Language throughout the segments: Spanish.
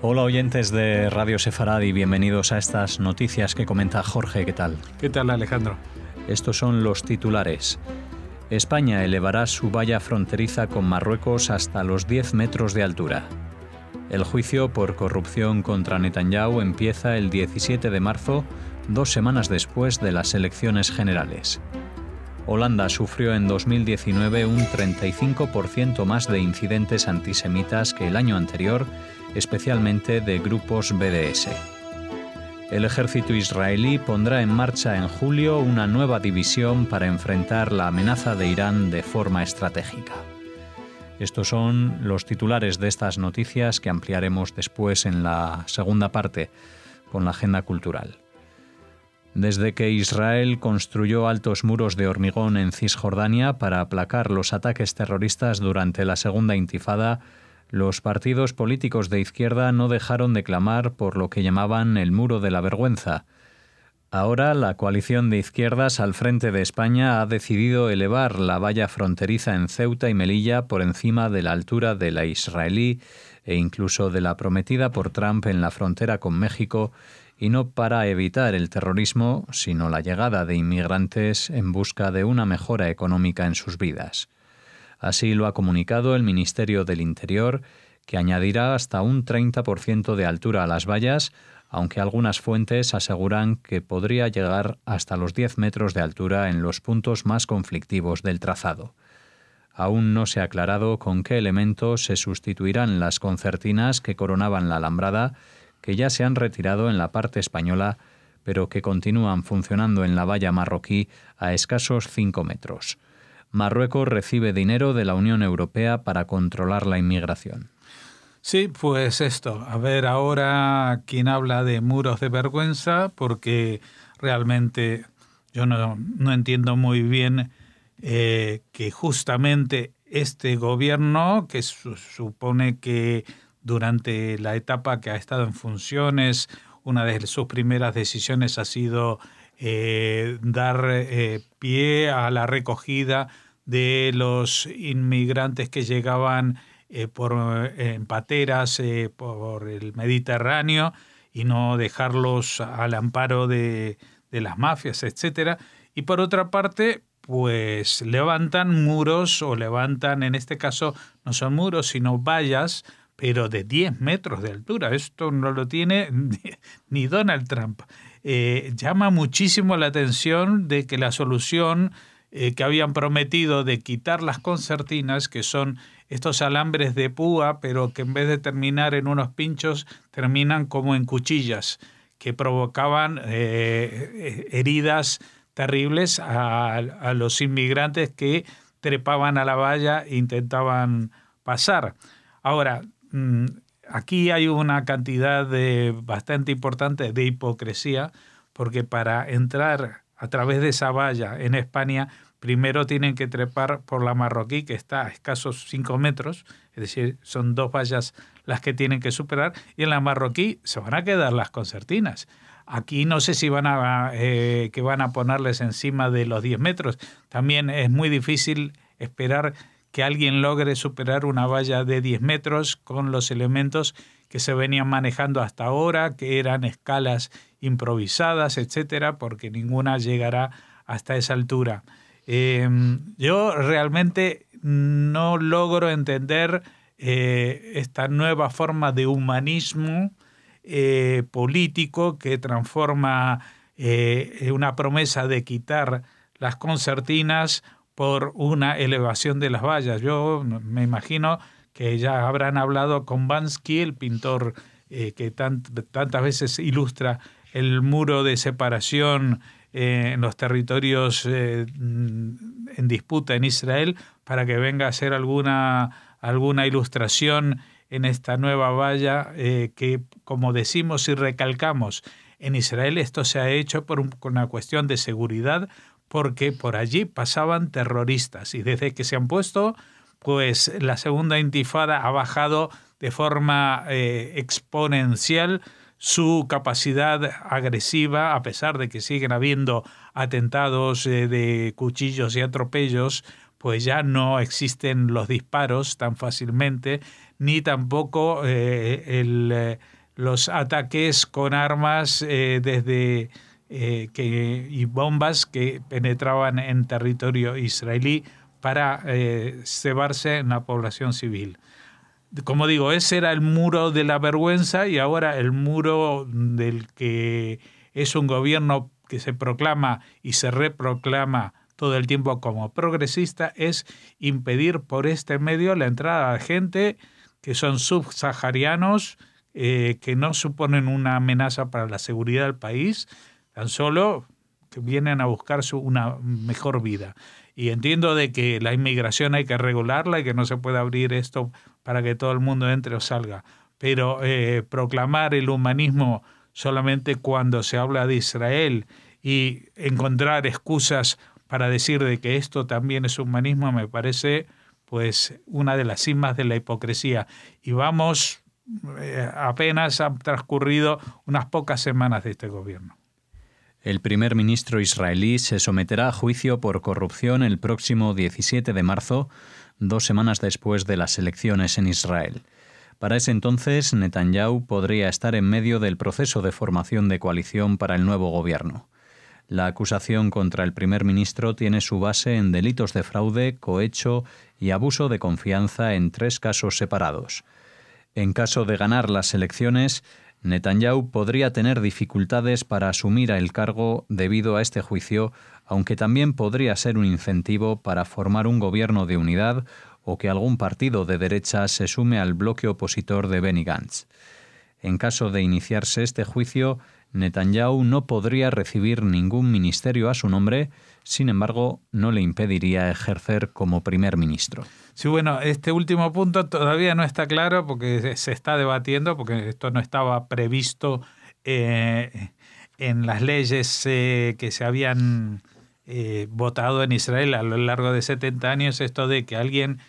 Hola oyentes de Radio Sefaradi, bienvenidos a estas noticias que comenta Jorge. ¿Qué tal? ¿Qué tal, Alejandro? Estos son los titulares. España elevará su valla fronteriza con Marruecos hasta los 10 metros de altura. El juicio por corrupción contra Netanyahu empieza el 17 de marzo, 2 semanas después de las elecciones generales. Holanda sufrió en 2019 un 35% más de incidentes antisemitas que el año anterior, especialmente de grupos BDS. El ejército israelí pondrá en marcha en julio una nueva división para enfrentar la amenaza de Irán de forma estratégica. Estos son los titulares de estas noticias que ampliaremos después en la segunda parte con la agenda cultural. Desde que Israel construyó altos muros de hormigón en Cisjordania para aplacar los ataques terroristas durante la Segunda Intifada, los partidos políticos de izquierda no dejaron de clamar por lo que llamaban el muro de la vergüenza. Ahora la coalición de izquierdas al frente de España ha decidido elevar la valla fronteriza en Ceuta y Melilla por encima de la altura de la israelí e incluso de la prometida por Trump en la frontera con México, y no para evitar el terrorismo, sino la llegada de inmigrantes en busca de una mejora económica en sus vidas. Así lo ha comunicado el Ministerio del Interior, que añadirá hasta un 30% de altura a las vallas, aunque algunas fuentes aseguran que podría llegar hasta los 10 metros de altura en los puntos más conflictivos del trazado. Aún no se ha aclarado con qué elementos se sustituirán las concertinas que coronaban la alambrada, que ya se han retirado en la parte española, pero que continúan funcionando en la valla marroquí a escasos 5 metros. Marruecos recibe dinero de la Unión Europea para controlar la inmigración. Sí, pues esto. A ver ahora quién habla de muros de vergüenza, porque realmente yo no entiendo muy bien que justamente este gobierno, que supone que durante la etapa que ha estado en funciones, una de sus primeras decisiones ha sido dar pie a la recogida de los inmigrantes que llegaban en pateras por el Mediterráneo y no dejarlos al amparo de las mafias, etcétera. Y por otra parte, pues levantan muros, o levantan, en este caso no son muros sino vallas, pero de 10 metros de altura. Esto no lo tiene ni Donald Trump. Llama muchísimo la atención de que la solución que habían prometido de quitar las concertinas, que son estos alambres de púa, pero que en vez de terminar en unos pinchos, terminan como en cuchillas, que provocaban heridas terribles a los inmigrantes que trepaban a la valla e intentaban pasar. Ahora, aquí hay una cantidad bastante importante de hipocresía, porque para entrar a través de esa valla en España, primero tienen que trepar por la marroquí, que está a escasos 5 metros, es decir, son 2 vallas las que tienen que superar, y en la marroquí se van a quedar las concertinas. Aquí no sé si van a ponerles encima de los 10 metros. También es muy difícil esperar que alguien logre superar una valla de 10 metros con los elementos que se venían manejando hasta ahora, que eran escalas improvisadas, etcétera, porque ninguna llegará hasta esa altura. Yo realmente no logro entender esta nueva forma de humanismo político que transforma una promesa de quitar las concertinas por una elevación de las vallas. Yo me imagino que ya habrán hablado con Bansky, el pintor que tantas veces ilustra el muro de separación en los territorios en disputa en Israel, para que venga a hacer alguna ilustración en esta nueva valla que, como decimos y recalcamos, en Israel esto se ha hecho por una cuestión de seguridad, porque por allí pasaban terroristas, y desde que se han puesto, pues la segunda intifada ha bajado de forma exponencial su capacidad agresiva, a pesar de que siguen habiendo atentados de cuchillos y atropellos, pues ya no existen los disparos tan fácilmente, ni tampoco los ataques con armas y bombas que penetraban en territorio israelí para cebarse en la población civil. Como digo, ese era el muro de la vergüenza, y ahora el muro del que es un gobierno que se proclama y se reproclama todo el tiempo como progresista es impedir por este medio la entrada de gente que son subsaharianos, que no suponen una amenaza para la seguridad del país, tan solo que vienen a buscar una mejor vida. Y entiendo de que la inmigración hay que regularla y que no se puede abrir esto para que todo el mundo entre o salga. Pero proclamar el humanismo solamente cuando se habla de Israel y encontrar excusas para decir de que esto también es humanismo me parece pues una de las cimas de la hipocresía. Y vamos, apenas han transcurrido unas pocas semanas de este gobierno. El primer ministro israelí se someterá a juicio por corrupción el próximo 17 de marzo, 2 semanas después de las elecciones en Israel. Para ese entonces, Netanyahu podría estar en medio del proceso de formación de coalición para el nuevo gobierno. La acusación contra el primer ministro tiene su base en delitos de fraude, cohecho y abuso de confianza en 3 casos separados. En caso de ganar las elecciones, Netanyahu podría tener dificultades para asumir el cargo debido a este juicio, aunque también podría ser un incentivo para formar un gobierno de unidad o que algún partido de derecha se sume al bloque opositor de Benny Gantz. En caso de iniciarse este juicio, Netanyahu no podría recibir ningún ministerio a su nombre, sin embargo, no le impediría ejercer como primer ministro. Sí, bueno, este último punto todavía no está claro porque se está debatiendo, porque esto no estaba previsto en las leyes que se habían votado en Israel a lo largo de 70 años, esto de que alguien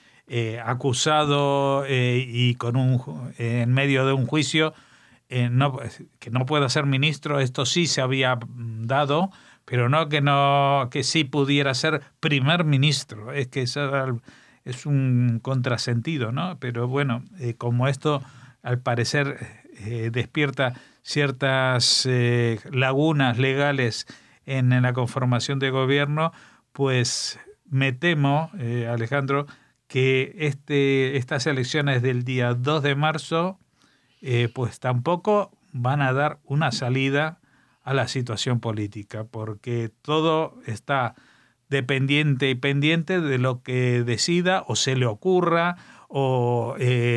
acusado y en medio de un juicio que no pueda ser ministro, esto sí se había dado, pero no que sí pudiera ser primer ministro. Es que eso es un contrasentido, ¿no? Pero bueno, como esto al parecer despierta ciertas lagunas legales en la conformación de gobierno, pues me temo, Alejandro, que estas elecciones del día 2 de marzo pues tampoco van a dar una salida a la situación política, porque todo está dependiente y pendiente de lo que decida o se le ocurra o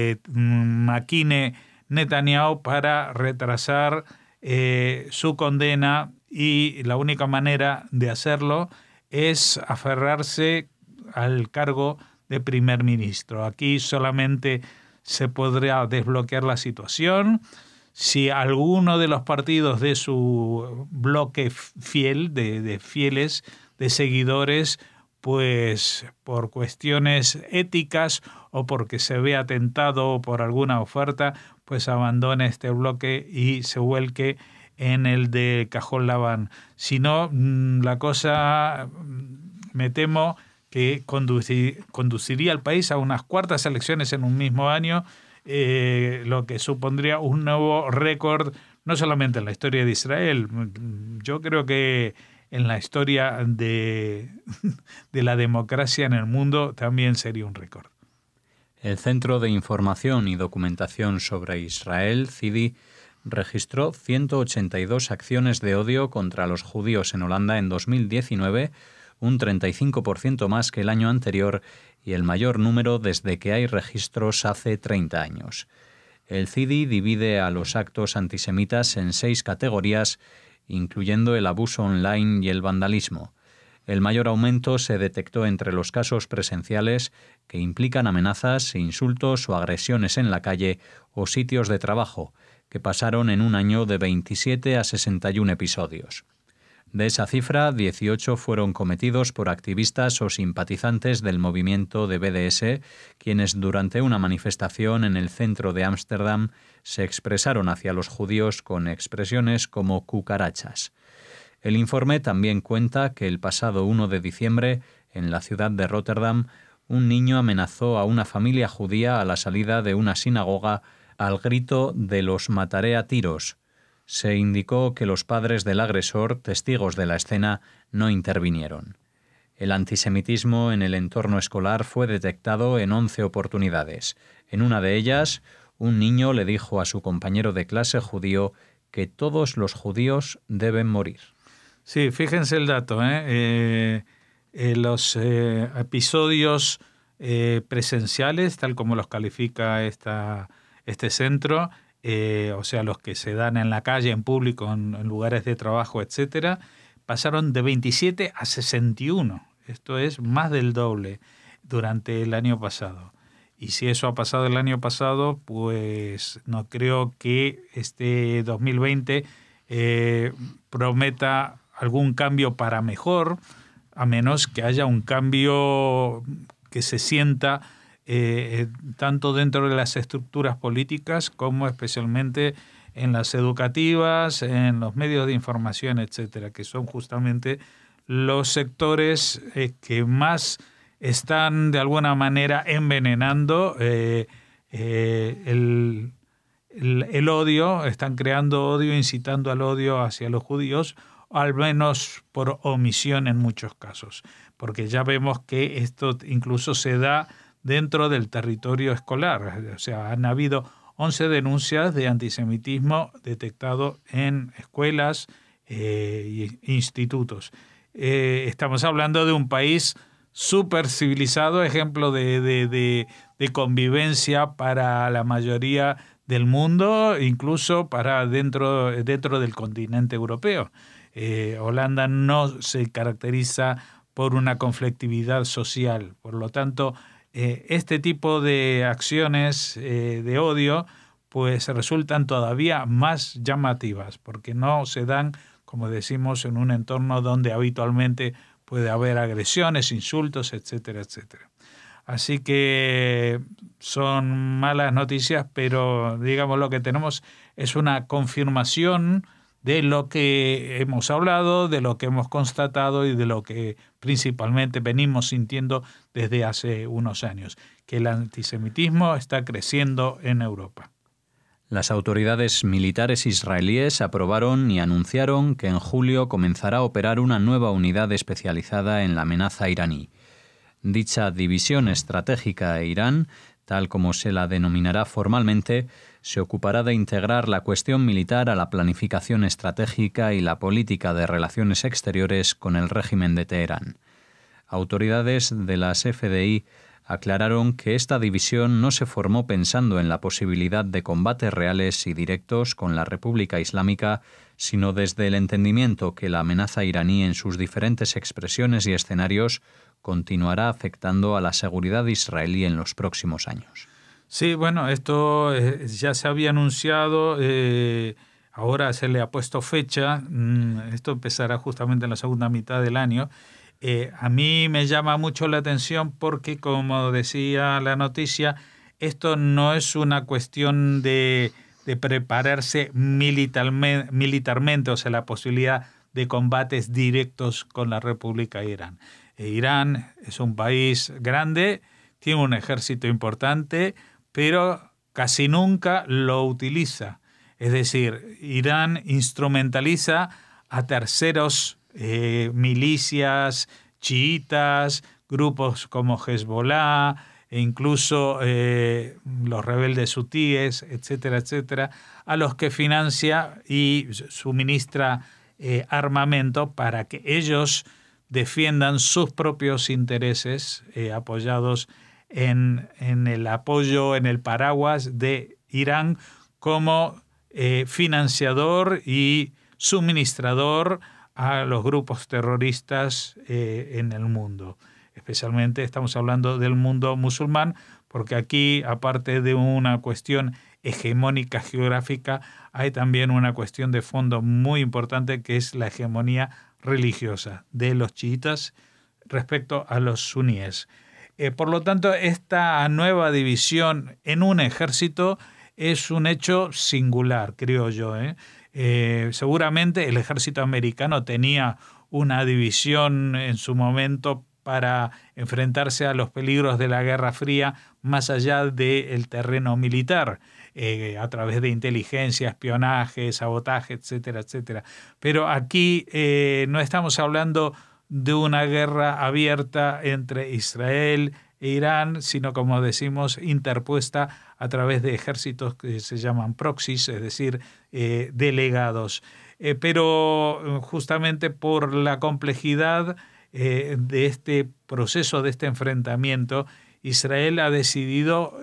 maquine Netanyahu para retrasar su condena, y la única manera de hacerlo es aferrarse al cargo de primer ministro. Aquí solamente se podrá desbloquear la situación si alguno de los partidos de su bloque fiel, de fieles, de seguidores, pues por cuestiones éticas o porque se ve atentado por alguna oferta, pues abandone este bloque y se vuelque en el de Cajol Labán. Si no, la cosa, me temo, que conduciría al país a unas cuartas elecciones en un mismo año, lo que supondría un nuevo récord, no solamente en la historia de Israel, yo creo que en la historia de la democracia en el mundo también sería un récord. El Centro de Información y Documentación sobre Israel, CIDI, registró 182 acciones de odio contra los judíos en Holanda en 2019, un 35% más que el año anterior y el mayor número desde que hay registros hace 30 años. El CIDI divide a los actos antisemitas en 6 categorías, incluyendo el abuso online y el vandalismo. El mayor aumento se detectó entre los casos presenciales que implican amenazas, insultos o agresiones en la calle o sitios de trabajo, que pasaron en un año de 27 a 61 episodios. De esa cifra, 18 fueron cometidos por activistas o simpatizantes del movimiento de BDS, quienes durante una manifestación en el centro de Ámsterdam se expresaron hacia los judíos con expresiones como cucarachas. El informe también cuenta que el pasado 1 de diciembre, en la ciudad de Rotterdam, un niño amenazó a una familia judía a la salida de una sinagoga al grito de "los mataré a tiros". Se indicó que los padres del agresor, testigos de la escena, no intervinieron. El antisemitismo en el entorno escolar fue detectado en 11 oportunidades. En una de ellas, un niño le dijo a su compañero de clase judío que todos los judíos deben morir. Sí, fíjense el dato, los episodios presenciales, tal como los califica este centro, o sea, los que se dan en la calle, en público, en lugares de trabajo, etcétera, pasaron de 27 a 61. Esto es más del doble durante el año pasado. Y si eso ha pasado el año pasado, pues no creo que este 2020 prometa algún cambio para mejor, a menos que haya un cambio que se sienta tanto dentro de las estructuras políticas como especialmente en las educativas, en los medios de información, etcétera, que son justamente los sectores que más están de alguna manera envenenando el odio, están creando odio, incitando al odio hacia los judíos, al menos por omisión en muchos casos, porque ya vemos que esto incluso se da dentro del territorio escolar. O sea, han habido 11 denuncias de antisemitismo detectado en escuelas e institutos. Estamos hablando de un país súper civilizado, ejemplo de convivencia para la mayoría del mundo, incluso para dentro del continente europeo. Holanda no se caracteriza por una conflictividad social, por lo tanto, este tipo de acciones de odio pues resultan todavía más llamativas, porque no se dan, como decimos, en un entorno donde habitualmente puede haber agresiones, insultos, etcétera, etcétera. Así que son malas noticias, pero digamos lo que tenemos es una confirmación de lo que hemos hablado, de lo que hemos constatado y de lo que principalmente venimos sintiendo desde hace unos años, que el antisemitismo está creciendo en Europa. Las autoridades militares israelíes aprobaron y anunciaron que en julio comenzará a operar una nueva unidad especializada en la amenaza iraní. Dicha división estratégica de Irán, tal como se la denominará formalmente, se ocupará de integrar la cuestión militar a la planificación estratégica y la política de relaciones exteriores con el régimen de Teherán. Autoridades de las FDI aclararon que esta división no se formó pensando en la posibilidad de combates reales y directos con la República Islámica, sino desde el entendimiento que la amenaza iraní en sus diferentes expresiones y escenarios continuará afectando a la seguridad israelí en los próximos años. Sí, bueno, esto ya se había anunciado, ahora se le ha puesto fecha, esto empezará justamente en la segunda mitad del año. A mí me llama mucho la atención porque, como decía la noticia, esto no es una cuestión de prepararse militarmente, o sea, la posibilidad de combates directos con la República de Irán. Irán es un país grande, tiene un ejército importante, pero casi nunca lo utiliza. Es decir, Irán instrumentaliza a terceros milicias chiitas, grupos como Hezbollah, e incluso los rebeldes hutíes, etcétera, etcétera, a los que financia y suministra armamento para que ellos defiendan sus propios intereses, apoyados en el apoyo, en el paraguas de Irán como financiador y suministrador a los grupos terroristas en el mundo. Especialmente estamos hablando del mundo musulmán, porque aquí, aparte de una cuestión hegemónica geográfica, hay también una cuestión de fondo muy importante, que es la hegemonía religiosa de los chiitas respecto a los suníes. Por lo tanto, esta nueva división en un ejército es un hecho singular, creo yo. Seguramente el ejército americano tenía una división en su momento para enfrentarse a los peligros de la Guerra Fría más allá del terreno militar, a través de inteligencia, espionaje, sabotaje, etcétera, etcétera. Pero aquí no estamos hablando de una guerra abierta entre Israel e Irán, sino, como decimos, interpuesta a través de ejércitos que se llaman proxies, es decir, delegados. Pero justamente por la complejidad de este proceso, de este enfrentamiento, Israel ha decidido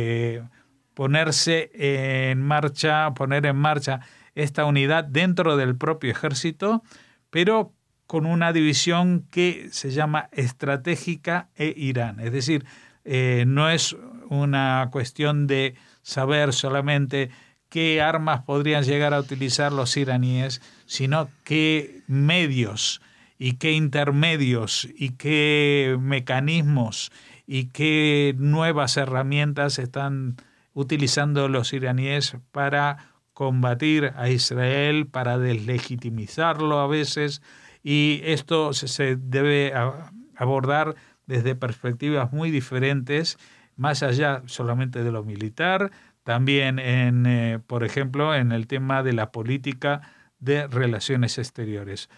poner en marcha esta unidad dentro del propio ejército, pero con una división que se llama estratégica e Irán. Es decir, no es una cuestión de saber solamente qué armas podrían llegar a utilizar los iraníes, sino qué medios y qué intermedios y qué mecanismos y qué nuevas herramientas están utilizando los iraníes para combatir a Israel, para deslegitimizarlo a veces, y esto se debe abordar desde perspectivas muy diferentes, más allá solamente de lo militar, también por ejemplo, en el tema de la política de relaciones exteriores.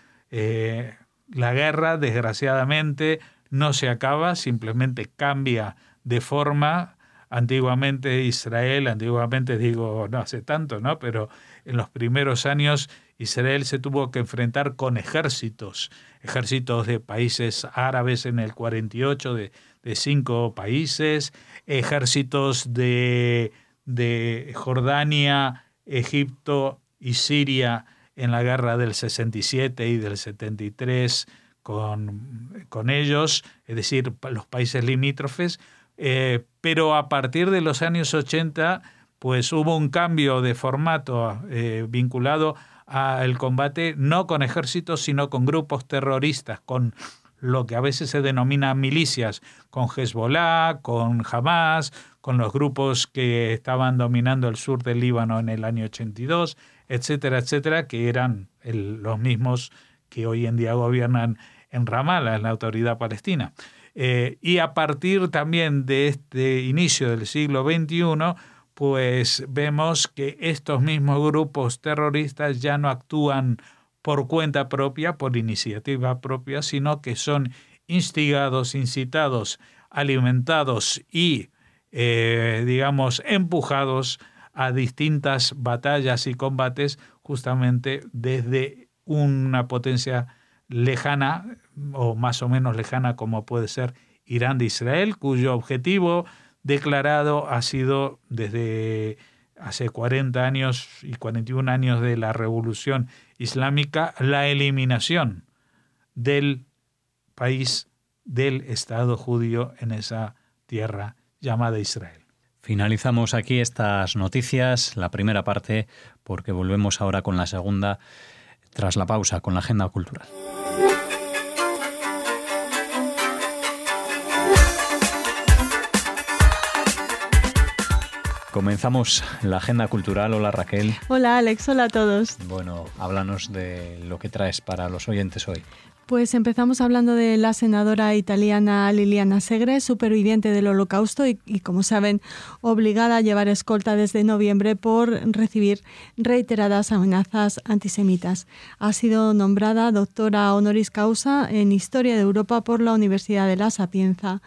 La guerra, desgraciadamente, no se acaba, simplemente cambia de forma. Antiguamente Israel, digo, no hace tanto, ¿no? Pero en los primeros años Israel se tuvo que enfrentar con ejércitos de países árabes en el 48, de 5 países, ejércitos de Jordania, Egipto y Siria en la guerra del 67 y del 73 con ellos, es decir, los países limítrofes. Pero a partir de los años 80 pues hubo un cambio de formato vinculado al combate no con ejércitos sino con grupos terroristas, con lo que a veces se denomina milicias, con Hezbollah, con Hamas, con los grupos que estaban dominando el sur del Líbano en el año 82, etcétera, etcétera, que eran los mismos que hoy en día gobiernan en Ramallah, en la Autoridad Palestina. Y a partir también de este inicio del siglo XXI, pues vemos que estos mismos grupos terroristas ya no actúan por cuenta propia, por iniciativa propia, sino que son instigados, incitados, alimentados y, empujados a distintas batallas y combates justamente desde una potencia lejana o más o menos lejana como puede ser Irán de Israel, cuyo objetivo declarado ha sido desde hace 40 años y 41 años de la Revolución Islámica la eliminación del país, del Estado judío en esa tierra llamada Israel. Finalizamos aquí estas noticias, la primera parte, porque volvemos ahora con la segunda tras la pausa con la agenda cultural. Comenzamos la agenda cultural. Hola Raquel. Hola Alex, hola a todos. Bueno, háblanos de lo que traes para los oyentes hoy. Pues empezamos hablando de la senadora italiana Liliana Segre, superviviente del Holocausto y, como saben, obligada a llevar escolta desde noviembre por recibir reiteradas amenazas antisemitas. Ha sido nombrada doctora honoris causa en Historia de Europa por la Universidad de la Sapienza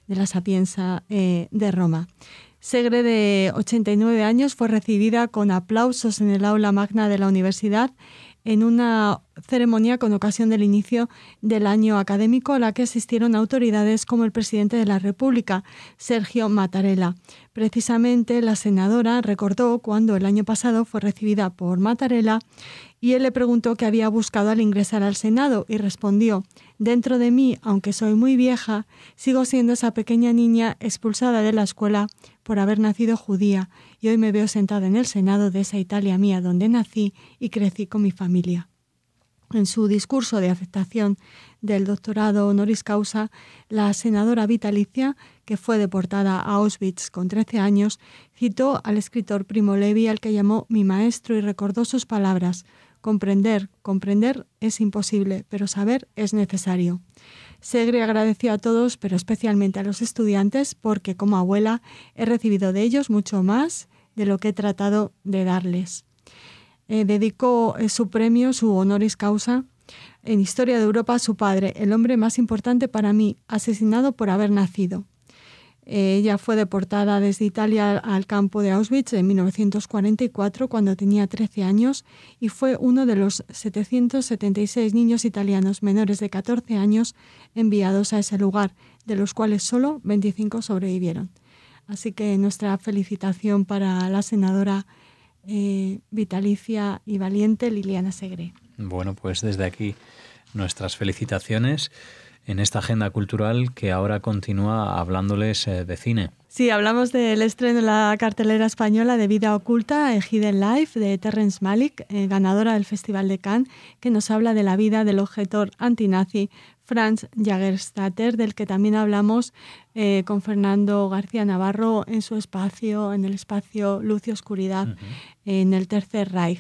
de Roma. Segre, de 89 años, fue recibida con aplausos en el aula magna de la universidad en una ceremonia con ocasión del inicio del año académico a la que asistieron autoridades como el presidente de la República, Sergio Mattarella. Precisamente la senadora recordó cuando el año pasado fue recibida por Mattarella y él le preguntó qué había buscado al ingresar al Senado y respondió: «Dentro de mí, aunque soy muy vieja, sigo siendo esa pequeña niña expulsada de la escuela por haber nacido judía y hoy me veo sentada en el Senado de esa Italia mía donde nací y crecí con mi familia». En su discurso de aceptación del doctorado honoris causa, la senadora vitalicia, que fue deportada a Auschwitz con 13 años, citó al escritor Primo Levi, al que llamó mi maestro, y recordó sus palabras: comprender es imposible, pero saber es necesario. Segre agradeció a todos, pero especialmente a los estudiantes, porque como abuela he recibido de ellos mucho más de lo que he tratado de darles. Dedicó su premio, su honoris causa, en Historia de Europa a su padre, el hombre más importante para mí, asesinado por haber nacido. Ella fue deportada desde Italia al campo de Auschwitz en 1944 cuando tenía 13 años y fue uno de los 776 niños italianos menores de 14 años enviados a ese lugar, de los cuales solo 25 sobrevivieron. Así que nuestra felicitación para la senadora vitalicia y valiente Liliana Segre. Bueno, pues desde aquí nuestras felicitaciones en esta agenda cultural que ahora continúa hablándoles de cine. Sí, hablamos del estreno en la cartelera española de Vida Oculta, Hidden Life, de Terrence Malick, ganadora del Festival de Cannes, que nos habla de la vida del objetor antinazi Franz Jägerstätter, del que también hablamos con Fernando García Navarro en su espacio, en el espacio Luz y Oscuridad, en el Tercer Reich.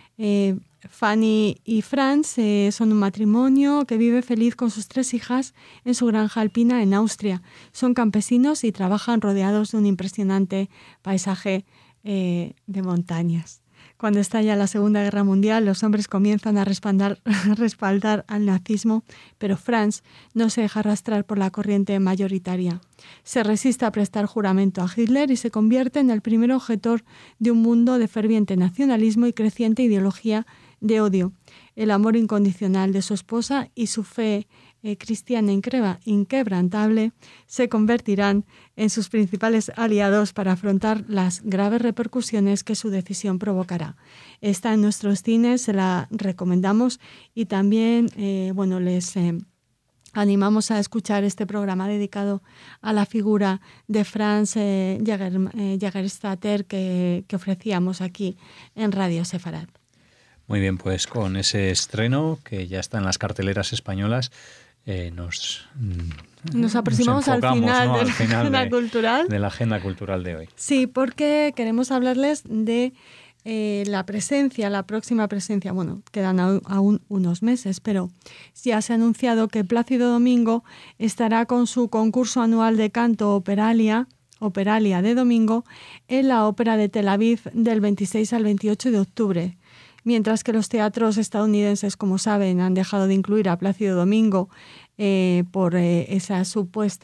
Fanny y Franz son un matrimonio que vive feliz con sus 3 hijas en su granja alpina en Austria. Son campesinos y trabajan rodeados de un impresionante paisaje de montañas. Cuando estalla la Segunda Guerra Mundial, los hombres comienzan a respaldar al nazismo, pero Franz no se deja arrastrar por la corriente mayoritaria. Se resiste a prestar juramento a Hitler y se convierte en el primer objetor de un mundo de ferviente nacionalismo y creciente ideología de odio. El amor incondicional de su esposa y su fe cristiana inquebrantable se convertirán en sus principales aliados para afrontar las graves repercusiones que su decisión provocará. Está en nuestros cines, se la recomendamos y también les animamos a escuchar este programa dedicado a la figura de Franz Jägerstätter que ofrecíamos aquí en Radio Sefarad. Muy bien, pues con ese estreno que ya está en las carteleras españolas, nos aproximamos al final, ¿no? de la agenda cultural de hoy. Sí, porque queremos hablarles de la próxima presencia. Bueno, quedan aún unos meses, pero ya se ha anunciado que Plácido Domingo estará con su concurso anual de canto Operalia de domingo en la Ópera de Tel Aviv del 26 al 28 de octubre. Mientras que los teatros estadounidenses, como saben, han dejado de incluir a Plácido Domingo por esas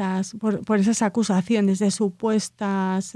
acusaciones de supuestas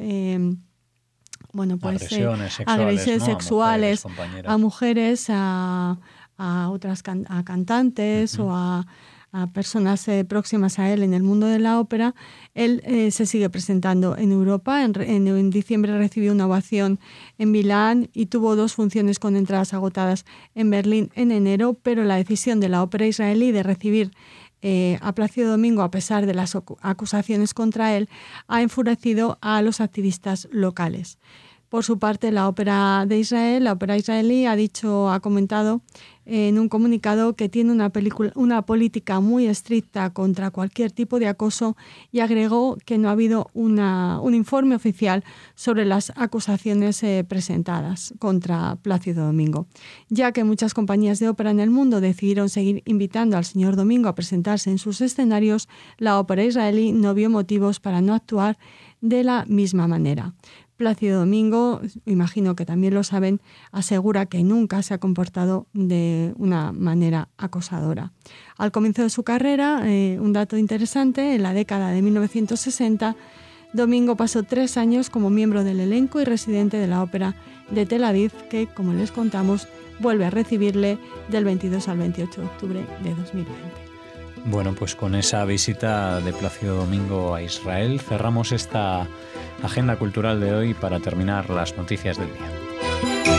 agresiones sexuales a mujeres, a otras cantantes o a personas próximas a él en el mundo de la ópera. Él se sigue presentando en Europa. En diciembre recibió una ovación en Milán y tuvo 2 funciones con entradas agotadas en Berlín en enero, pero la decisión de la ópera israelí de recibir a Plácido Domingo, a pesar de las acusaciones contra él, ha enfurecido a los activistas locales. Por su parte, la ópera israelí ha comentado en un comunicado que tiene una política muy estricta contra cualquier tipo de acoso y agregó que no ha habido un informe oficial sobre las acusaciones presentadas contra Plácido Domingo. Ya que muchas compañías de ópera en el mundo decidieron seguir invitando al señor Domingo a presentarse en sus escenarios, la ópera israelí no vio motivos para no actuar de la misma manera. Plácido Domingo, imagino que también lo saben, asegura que nunca se ha comportado de una manera acosadora. Al comienzo de su carrera, un dato interesante, en la década de 1960, Domingo pasó 3 años como miembro del elenco y residente de la ópera de Tel Aviv, que, como les contamos, vuelve a recibirle del 22 al 28 de octubre de 2020. Bueno, pues con esa visita de Plácido Domingo a Israel cerramos esta agenda cultural de hoy para terminar las noticias del día.